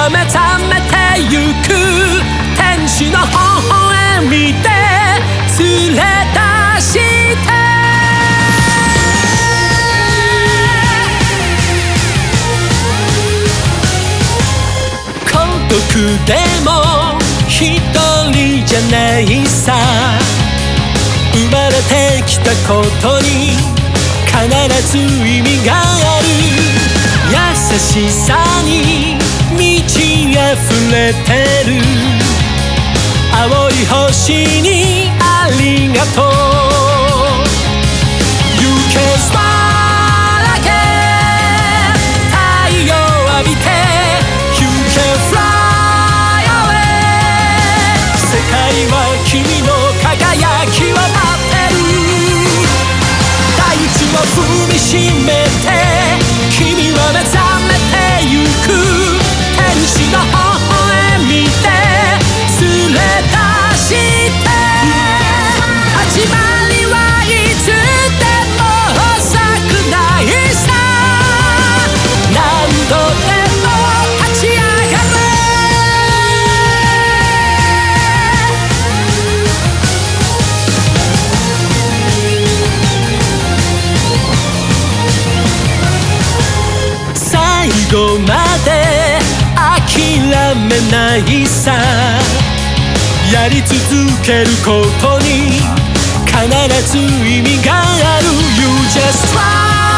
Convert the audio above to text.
は目覚めてゆく天使の微笑みで連れ出して孤独でも一人じゃないさ生まれてきたことに必ず意味がある優しさに満ち溢れてる青い星にありがとう You can smile again 太陽浴びて You can fly away 世界は君の輝きを待ってる大地を踏みしめて君は目覚めてゆく天使の微笑みで連れ出して始まりはいつでも遅くないさ何度でも立ち上がれ最後まで諦めないさやり続けることに必ず意味がある You just try